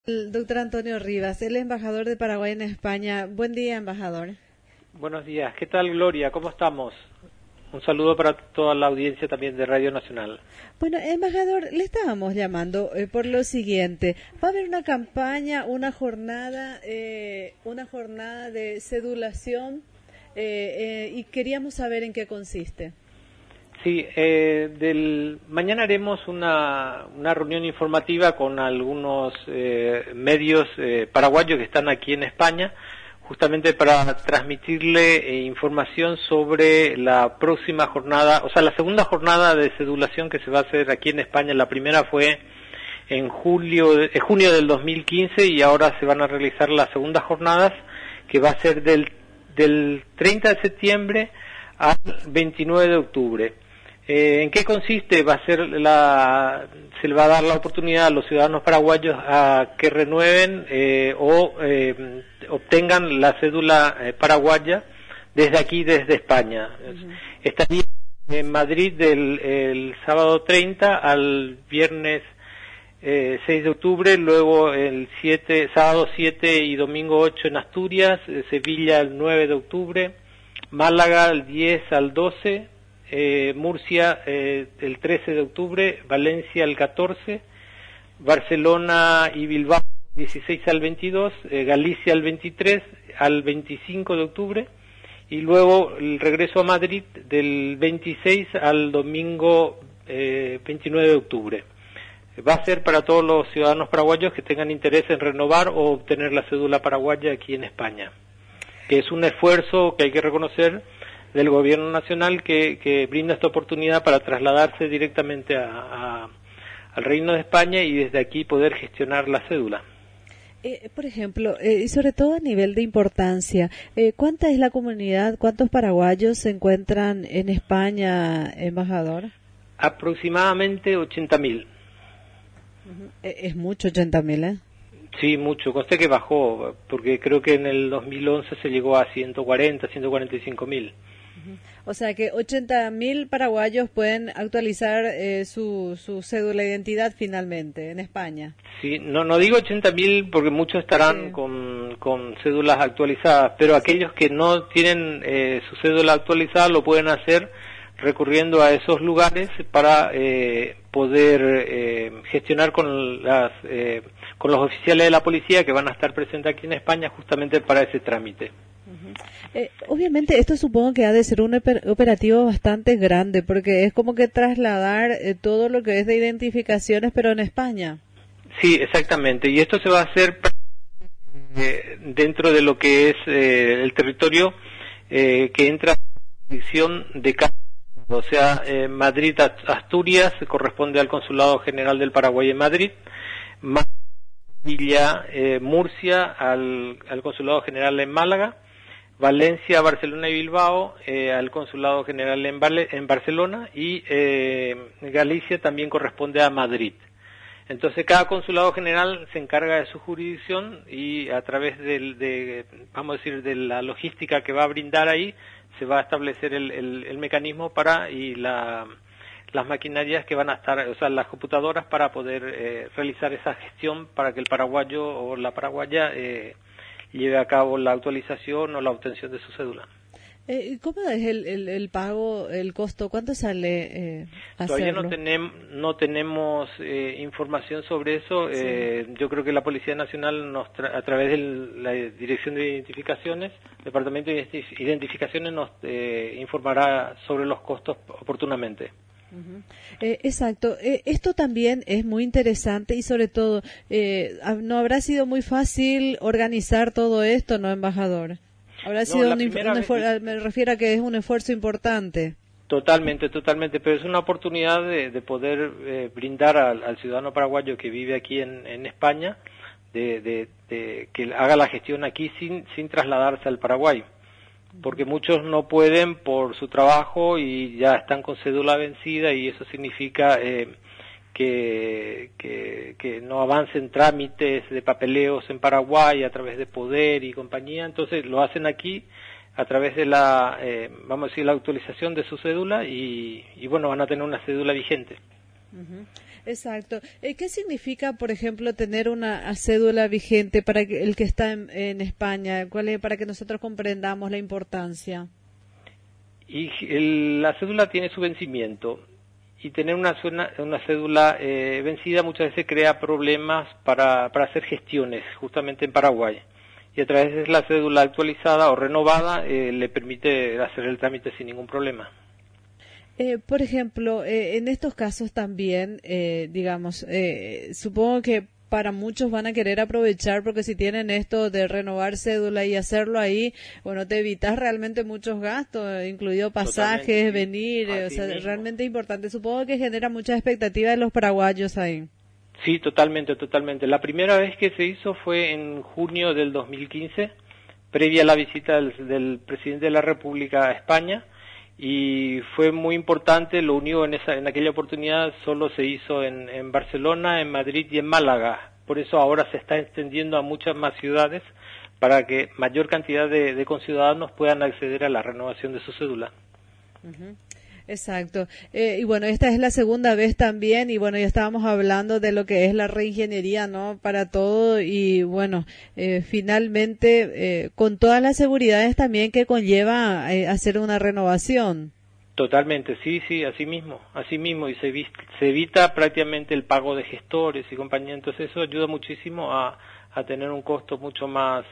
El doctor Antonio Rivas, el embajador de Paraguay en España. Buen día, embajador. Buenos días. ¿Qué tal, Gloria? ¿Cómo estamos? Un saludo para toda la audiencia también de Radio Nacional. Bueno, embajador, le estábamos llamando por lo siguiente. Va a haber una campaña, una jornada de cedulación y queríamos saber en qué consiste. Sí, mañana haremos una reunión informativa con algunos medios paraguayos que están aquí en España, justamente para transmitirle información sobre la próxima jornada, o sea, la segunda jornada de cedulación que se va a hacer aquí en España. La primera fue en junio del 2015 y ahora se van a realizar las segundas jornadas, que va a ser del 30 de septiembre al 29 de octubre. ¿En qué consiste? Se le va a dar la oportunidad a los ciudadanos paraguayos a que renueven o obtengan la cédula paraguaya desde aquí, desde España. Uh-huh. Estaría en Madrid el sábado 30 al viernes 6 de octubre, luego sábado 7 y domingo 8 en Asturias, Sevilla el 9 de octubre, Málaga el 10 al 12, Murcia el 13 de octubre, Valencia el 14, Barcelona y Bilbao 16 al 22, Galicia el 23 al 25 de octubre y luego el regreso a Madrid del 26 al domingo 29 de octubre. Va a ser para todos los ciudadanos paraguayos que tengan interés en renovar o obtener la cédula paraguaya aquí en España, que es un esfuerzo que hay que reconocer del gobierno nacional que brinda esta oportunidad para trasladarse directamente al Reino de España y desde aquí poder gestionar la cédula. Por ejemplo, y sobre todo a nivel de importancia, ¿cuánta es la comunidad, cuántos paraguayos se encuentran en España, embajador? Aproximadamente 80.000. Es mucho, 80.000, ¿eh? Sí, mucho. Conste que bajó, porque creo que en el 2011 se llegó a 145.000. O sea que 80.000 paraguayos pueden actualizar su cédula de identidad finalmente en España. Sí, no digo 80.000 porque muchos estarán sí con cédulas actualizadas, pero aquellos que no tienen su cédula actualizada lo pueden hacer recurriendo a esos lugares para poder gestionar con los oficiales de la policía que van a estar presentes aquí en España justamente para ese trámite. Obviamente esto supongo que ha de ser un operativo bastante grande porque es como que trasladar todo lo que es de identificaciones pero en España. Sí, exactamente, y esto se va a hacer dentro de lo que es el territorio que entra a la jurisdicción de cada, o sea, Madrid, Asturias corresponde al Consulado General del Paraguay en Madrid, Villa, Murcia al Consulado General en Málaga, Valencia, Barcelona y Bilbao al Consulado General en Barcelona y Galicia también corresponde a Madrid. Entonces cada Consulado General se encarga de su jurisdicción y a través de la logística que va a brindar ahí se va a establecer el mecanismo las maquinarias que van a estar, o sea, las computadoras para poder realizar esa gestión para que el paraguayo o la paraguaya lleve a cabo la actualización o la obtención de su cédula. ¿Cómo es el pago, el costo? ¿Cuánto sale hacerlo? Todavía no tenemos información sobre eso. Sí. Yo creo que la Policía Nacional a través de la Dirección de Identificaciones, Departamento de Identificaciones, nos informará sobre los costos oportunamente. Uh-huh. Exacto. Esto también es muy interesante y sobre todo, ¿no habrá sido muy fácil organizar todo esto, no, embajador? Habrá sido me refiero a que es un esfuerzo importante. Totalmente, pero es una oportunidad de poder brindar al ciudadano paraguayo que vive aquí en España, de que haga la gestión aquí sin trasladarse al Paraguay. Porque muchos no pueden por su trabajo y ya están con cédula vencida y eso significa que no avancen trámites de papeleos en Paraguay a través de Poder y compañía. Entonces lo hacen aquí a través de la actualización de su cédula y bueno, van a tener una cédula vigente. Uh-huh. Exacto. ¿Qué significa, por ejemplo, tener una cédula vigente para el que está en España? ¿Cuál es, para que nosotros comprendamos la importancia? Y la cédula tiene su vencimiento, y tener una cédula vencida muchas veces crea problemas para hacer gestiones, justamente en Paraguay. Y a través de la cédula actualizada o renovada le permite hacer el trámite sin ningún problema. Por ejemplo, en estos casos también, digamos, supongo que para muchos van a querer aprovechar, porque si tienen esto de renovar cédula y hacerlo ahí, bueno, te evitas realmente muchos gastos, incluido pasajes, Totalmente, venir, sí. o sea, Mismo. realmente importante. Supongo que genera mucha expectativa de los paraguayos ahí. Sí, totalmente. La primera vez que se hizo fue en junio del 2015, previa a la visita del presidente de la República a España, y fue muy importante. Lo único en aquella oportunidad solo se hizo en Barcelona, en Madrid y en Málaga. Por eso ahora se está extendiendo a muchas más ciudades para que mayor cantidad de conciudadanos puedan acceder a la renovación de su cédula. Uh-huh. Exacto. Y bueno, esta es la segunda vez también, y bueno, ya estábamos hablando de lo que es la reingeniería, ¿no? Para todo, y bueno, finalmente, con todas las seguridades también que conlleva hacer una renovación. Totalmente, sí, así mismo, y se evita prácticamente el pago de gestores y compañía. Entonces eso ayuda muchísimo a tener un costo mucho más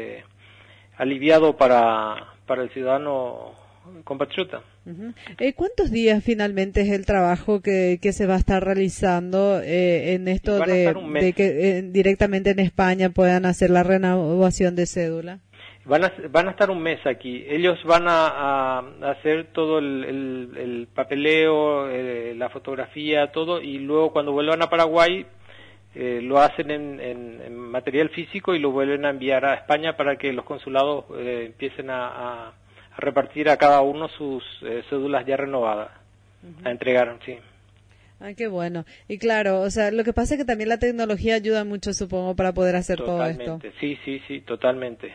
aliviado para el ciudadano compatriota. Uh-huh. ¿Cuántos días finalmente es el trabajo que se va a estar realizando en esto de que directamente en España puedan hacer la renovación de cédula? Van a estar un mes aquí. Ellos van a hacer todo el papeleo, la fotografía, todo, y luego cuando vuelvan a Paraguay lo hacen en material físico y lo vuelven a enviar a España para que los consulados empiecen a repartir a cada uno sus cédulas ya renovadas, a entregar, sí. Ah, qué bueno. Y claro, o sea, lo que pasa es que también la tecnología ayuda mucho, supongo, para poder hacer todo esto. Sí, totalmente.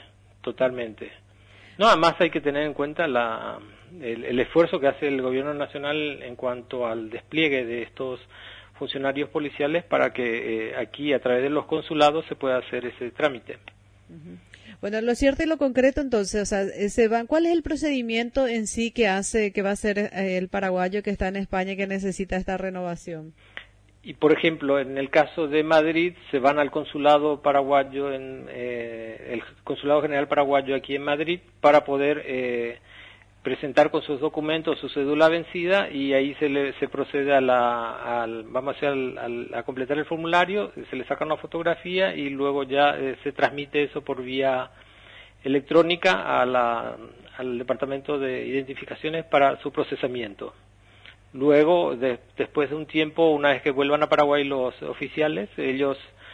No, además hay que tener en cuenta el esfuerzo que hace el gobierno nacional en cuanto al despliegue de estos funcionarios policiales para que aquí, a través de los consulados, se pueda hacer ese trámite. Uh-huh. Bueno, lo cierto y lo concreto, entonces, o sea, ¿cuál es el procedimiento en sí que va a hacer el paraguayo que está en España y que necesita esta renovación? Y, por ejemplo, en el caso de Madrid, se van al consulado paraguayo, el consulado general paraguayo aquí en Madrid, para poder presentar con sus documentos su cédula vencida, y ahí se procede a completar el formulario, se le saca una fotografía y luego ya se transmite eso por vía electrónica al departamento de identificaciones para su procesamiento. Luego, después de un tiempo, una vez que vuelvan a Paraguay los oficiales, ellos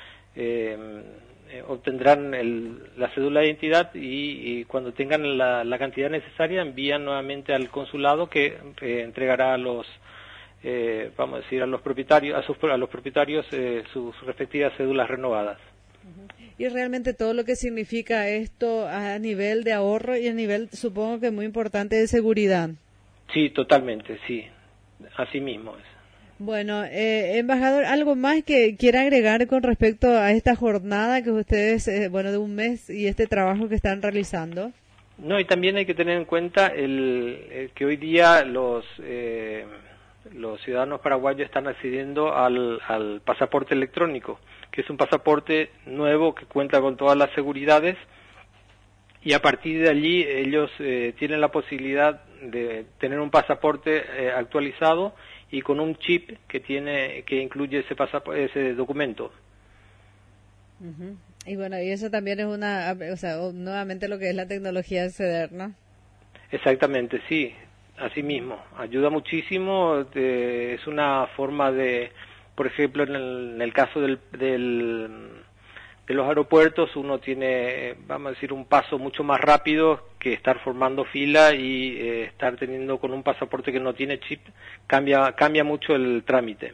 obtendrán la cédula de identidad y cuando tengan la cantidad necesaria envían nuevamente al consulado, que entregará a los a los propietarios sus respectivas cédulas renovadas. Y realmente todo lo que significa esto a nivel de ahorro y a nivel, supongo que muy importante, de seguridad. Sí, totalmente, sí. Así mismo es. Bueno, embajador, ¿algo más que quiera agregar con respecto a esta jornada que ustedes, de un mes, y este trabajo que están realizando? No, y también hay que tener en cuenta que hoy día los ciudadanos paraguayos están accediendo al pasaporte electrónico, que es un pasaporte nuevo que cuenta con todas las seguridades, y a partir de allí ellos tienen la posibilidad de tener un pasaporte actualizado y con un chip que incluye ese documento. Uh-huh. Y bueno, y eso también es nuevamente lo que es la tecnología de acceder, ¿no? Exactamente, sí, así mismo, ayuda muchísimo. Es una forma de, por ejemplo, en el caso de los aeropuertos, uno tiene, vamos a decir, un paso mucho más rápido que estar formando fila y estar teniendo con un pasaporte que no tiene chip. Cambia mucho el trámite.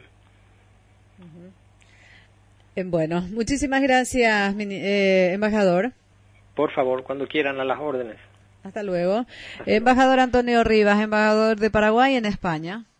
Uh-huh. Bueno, muchísimas gracias, embajador. Por favor, cuando quieran, a las órdenes. Hasta luego. Embajador Antonio Rivas, embajador de Paraguay en España.